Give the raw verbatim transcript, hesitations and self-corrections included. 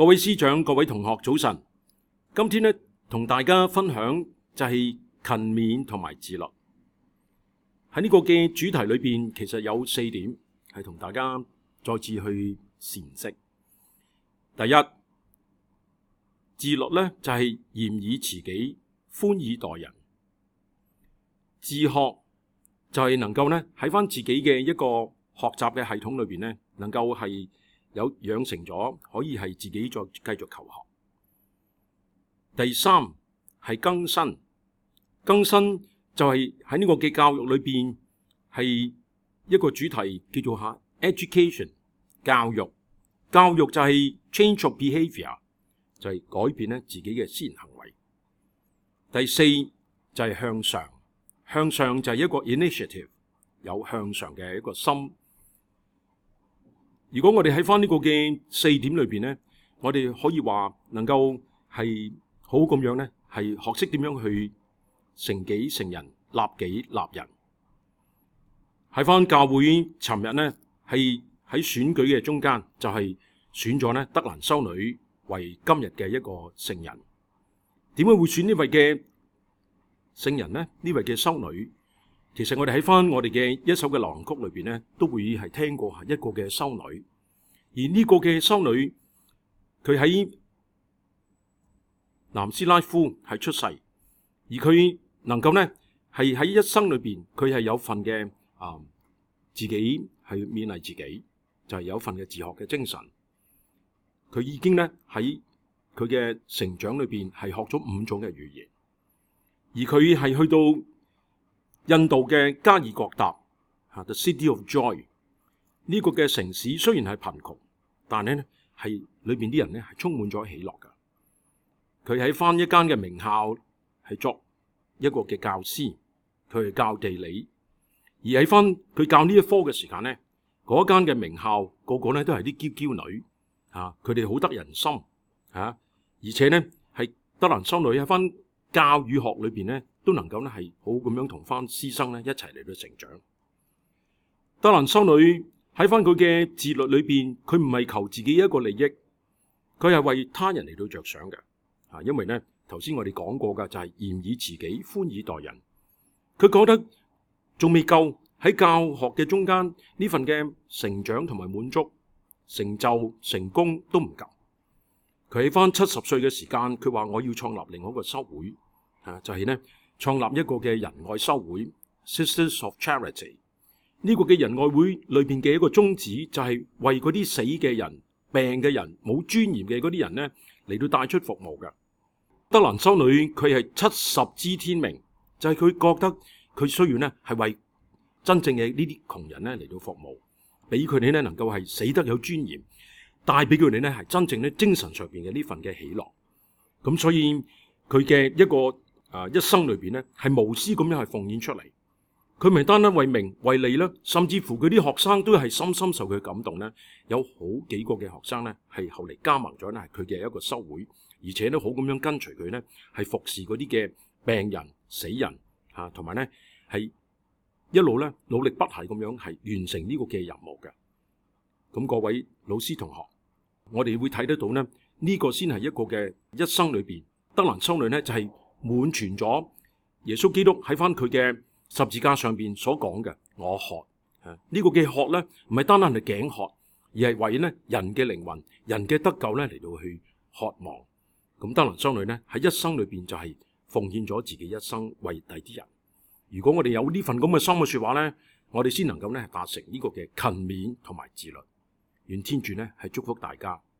各位師長、各位同學，早晨。今天咧，同大家分享就係勤勉同埋自律。喺呢個嘅主題裏邊，其實有四點係同大家再次去闡釋。第一，自律咧就係嚴以慈己，寬以待人。自學就係能夠咧喺翻自己嘅一個學習嘅系統裏邊咧，能夠係有養成咗，可以係自己再繼續求學。第三係更新，更新就係喺呢個嘅教育裏邊係一個主題叫做吓 education 教育，教育就係 change of behaviour， 就係改變咧自己嘅思言行為。第四就係向上，向上就係一個 initiative， 有向上嘅一個心。如果我哋喺翻呢個嘅四點裏邊咧，我哋可以話能夠係好咁樣咧，係學識點樣去成己成人，立己立人。喺翻教會尋日咧，係喺選舉嘅中間，就係選咗咧德蘭修女為今日嘅一個聖人。點解會選呢位嘅聖人呢？呢位嘅修女，其實我哋喺翻我哋嘅一首嘅流行曲裏邊咧，都會係聽過一個嘅修女。而呢個嘅修女，佢喺南斯拉夫係出世，而佢能夠咧係喺一生裏邊，佢係有份嘅啊、呃、自己係勉勵自己，就係、是、有份嘅自學嘅精神。佢已經咧喺佢嘅成長裏邊係學咗五種嘅語言，而佢係去到印度嘅加爾各答吓 The City of Joy 呢個嘅城市，雖然係貧窮，但係咧係裏邊啲人咧係充滿咗喜樂噶。佢喺翻一間嘅名校係作一個嘅教師，佢係教地理。而喺翻佢教呢一科嘅時間咧，嗰間嘅名校個個咧都係啲嬌嬌女啊，佢哋好得人心啊，而且咧係德蘭修女喺翻教與學裏邊咧，都能夠咧係好咁樣同翻師生咧一齊嚟到成長。德蘭修女喺翻佢嘅自律裏邊，佢唔係求自己一個利益，佢係為他人嚟到着想嘅。啊，因為咧頭先我哋講過嘅就係嚴以慈己，寬以待人。佢覺得仲未夠，喺教學嘅中間呢份嘅成長同埋滿足、成就、成功都唔夠。佢喺翻七十歲嘅時間，佢話我要創立另外一個修會，啊，就係咧創立一個嘅仁愛修會 Sisters of Charity。呢個嘅仁愛會裏邊嘅一個宗旨就係為嗰啲死嘅人、病嘅人、冇尊嚴嘅嗰啲人咧嚟到帶出服務嘅。德蘭修女佢係七十知天命，就係、是、佢覺得佢需要咧係為真正嘅呢啲窮人咧嚟到服務，俾佢哋咧能夠係死得有尊嚴，帶俾佢哋咧係真正咧精神上邊嘅呢份嘅喜樂。咁所以佢嘅一個啊一生裏邊咧係無私咁樣係奉獻出嚟。佢唔係單單為名為利啦，甚至乎佢啲學生都係深深受佢感動咧。有好幾個嘅學生咧係後嚟加盟咗咧係佢嘅一個修會。而且都好咁樣跟隨佢咧，係服侍嗰啲嘅病人、死人嚇，同埋咧係一路咧努力不懈咁樣係完成呢個嘅任務嘅。咁各位老師同學，我哋會睇得到咧，呢、這個先係一個嘅一生裏邊，德蘭修女咧就係、是、滿全咗耶穌基督喺翻佢嘅十字架上邊所講嘅我渴啊！呢、這個嘅渴咧唔係單單係頸渴，而係為咧人嘅靈魂、人嘅得救咧嚟到去渴望。咁德蘭修女咧喺一生裏邊就係奉獻咗自己一生為第啲人。如果我哋有呢份咁嘅心嘅說話咧，我哋先能夠咧達成呢個嘅勤勉同埋自律。願天主咧係祝福大家。